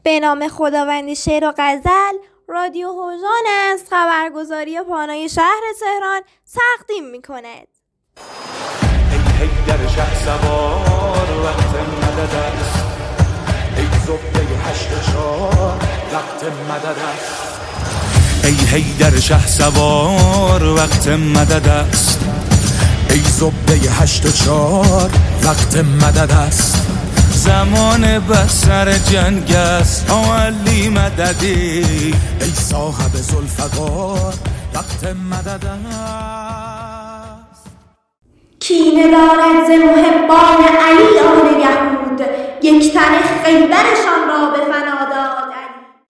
به نام خداوند شعر و غزل، رادیو هوژان است خبرگزاری پانوی شهر تهران تقدیم می‌کند. ای حیدر شهسوار وقت مدد است، ای زبده 84 وقت مدد است. ای حیدر شهسوار وقت مدد است، ای زبده 84 وقت مدد است. زمان بسر جنگ است علی مددی، ای صاحب ذوالفقار وقت مدد است. کینه دارد ز محبان علی آل یهود، یک تن خیبرشان را به فنا داد علی.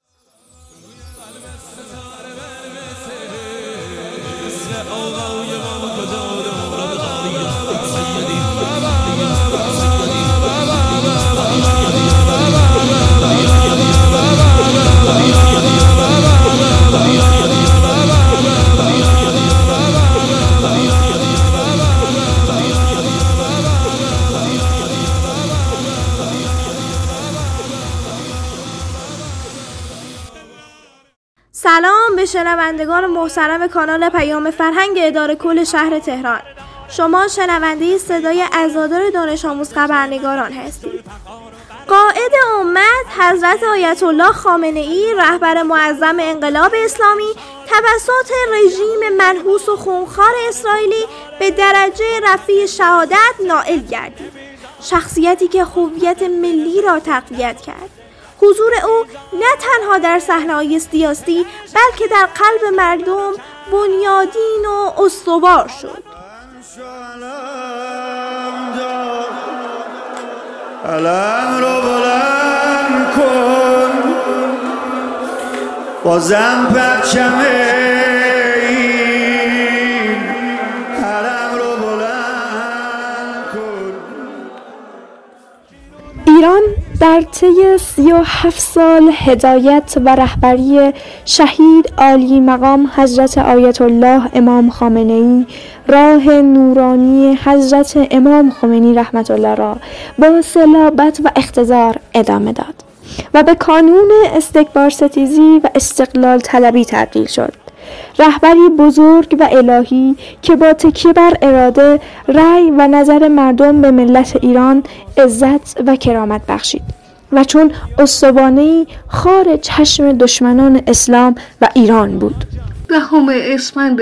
سلام به شنوندگان محترم کانال پیام فرهنگ اداره کل شهر تهران. شما شنونده صدای عزادار دانش آموز خبرنگاران هستید. قائد امت حضرت آیت الله خامنه ای رهبر معظم انقلاب اسلامی توسط رژیم منحوس و خونخوار اسرائیلی به درجه رفیع شهادت نائل گردید. شخصیتی که هویت ملی را تقویت کرد. حضور او نه تنها در صحنه‌های سیاسی بلکه در قلب مردم بنیادین و استوار شد. علم رو بلند کن بازم پرچم این علم رو بلند کن. ایران در طی 37 سال هدایت و رهبری شهید عالی مقام حضرت آیت الله امام خامنه ای راه نورانی حضرت امام خمینی رحمت الله را با صلابت و اقتدار ادامه داد و به کانون استکبارستیزی و استقلال طلبی تبدیل شد. رهبری بزرگ و الهی که با تکیه بر اراده، رأی و نظر مردم به ملت ایران عزت و کرامت بخشید و چون استوانه‌ای خار چشم دشمنان اسلام و ایران بود. 10 اسفند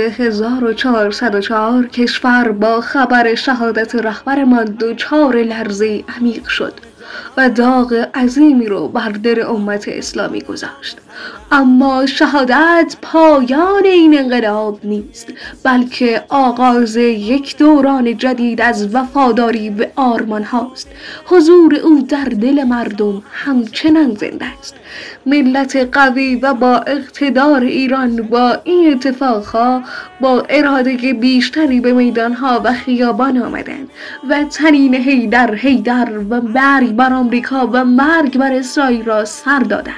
1404 کشور با خبر شهادت رهبرمان دچار لرزه عمیق شد و داغ عظیمی رو بر دل امت اسلامی گذاشت. اما شهادت پایان این انقلاب نیست، بلکه آغاز یک دوران جدید از وفاداری به آرمان هاست. حضور او در دل مردم همچنان زنده است. ملت قوی و با اقتدار ایران با این اتفاقها با اراده بیشتری به میدانها و خیابان آمدند و طنین حیدر و مرگ بر آمریکا و مرگ بر اسرائیل را سر دادند.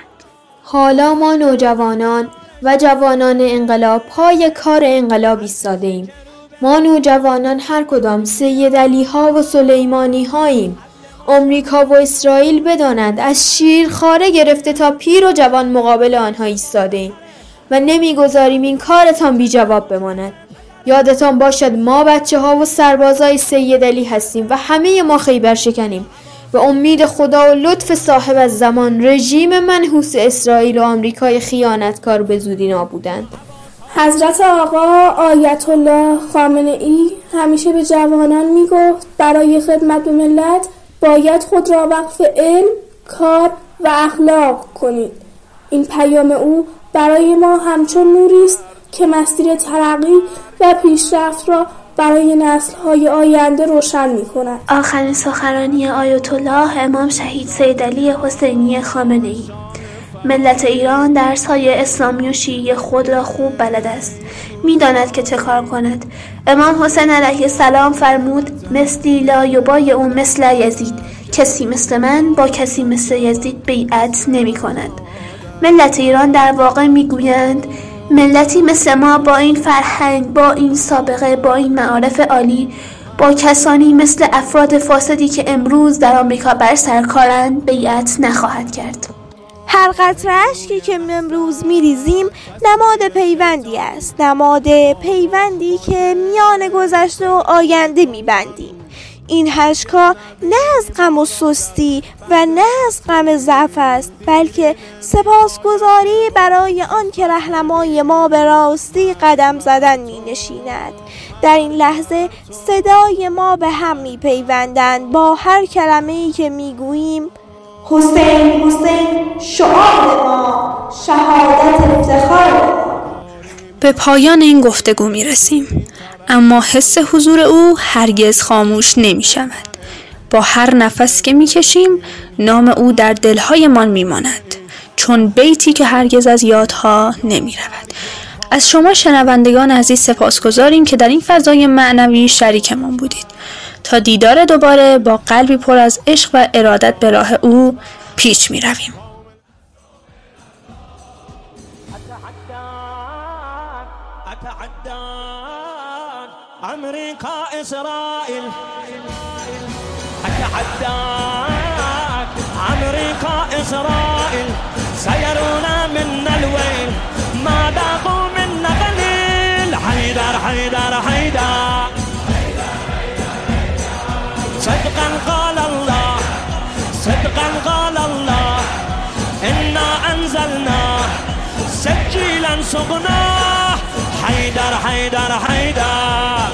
حالا ما نوجوانان و جوانان انقلاب پای کار انقلاب ایستاده ایم. ما نوجوانان هر کدام سید علی ها و سلیمانی هاییم. آمریکا و اسرائیل بدانند از شیر خاره گرفته تا پیر و جوان مقابل آنها ایستاده ایم و نمیگذاریم این کارتان بی جواب بماند. یادتان باشد ما بچه ها و سربازای سید علی هستیم و همه ما خیبر شکنیم. به امید خدا و لطف صاحب از زمان رژیم منحوس اسرائیل و آمریکای خیانتکار به زودی نابودند. حضرت آقا آیت الله خامنه ای همیشه به جوانان میگفت برای خدمت به ملت باید خود را وقف علم، کار و اخلاق کنید. این پیام او برای ما همچون نوری است که مسیر ترقی و پیشرفت را برای نسل‌های آینده روشن می‌کند. آخرین سخنرانی آیت الله امام شهید سید علی حسینی خامنه‌ای. ملت ایران درس‌های اسلامی و شیعی خود را خوب بلد است. می‌داند که چه کار کند. امام حسین علیه السلام فرمود مثلی لا یبایع مثل یزید. کسی مثل من با کسی مثل یزید بیعت نمی‌کند. ملت ایران در واقع می‌گویند ملتی مثل ما با این فرهنگ، با این سابقه، با این معارف عالی، با کسانی مثل افراد فاسدی که امروز در آمریکا بر سر کارند بیعت نخواهد کرد. هر قطره اشکی که امروز میریزیم نماد پیوندی است، نماد پیوندی که میان گذشته و آینده میبندیم. این اشک‌ها نه از غم و سستی و نه از غم ضعف است، بلکه سپاسگزاری برای آن که راهنمای ما به راستی قدم زدن می‌نشیند. در این لحظه صدای ما به هم می‌پیوندند، با هر کلمه‌ای که می‌گوییم حسین حسین شعار ما، شهادت افتخار ما. به پایان این گفتگو می‌رسیم، اما حس حضور او هرگز خاموش نمی شود. با هر نفس که می کشیم نام او در دلهایمان می ماند، چون بیتی که هرگز از یادها نمی رود. از شما شنوندگان عزیز سپاسگزاریم که در این فضای معنوی شریکمان بودید. تا دیدار دوباره با قلبی پر از عشق و ارادت به راه او پیش می رویم. أمريكا إسرائيل أتحداك، أمريكا إسرائيل سيرون منا الويل، ما ذاقوا منا قليل. حيدر حيدر حيدر صدقا قال الله، صدقا قال الله، إنا أنزلناه سجيلا سقناه. حيدر حيدر حيدر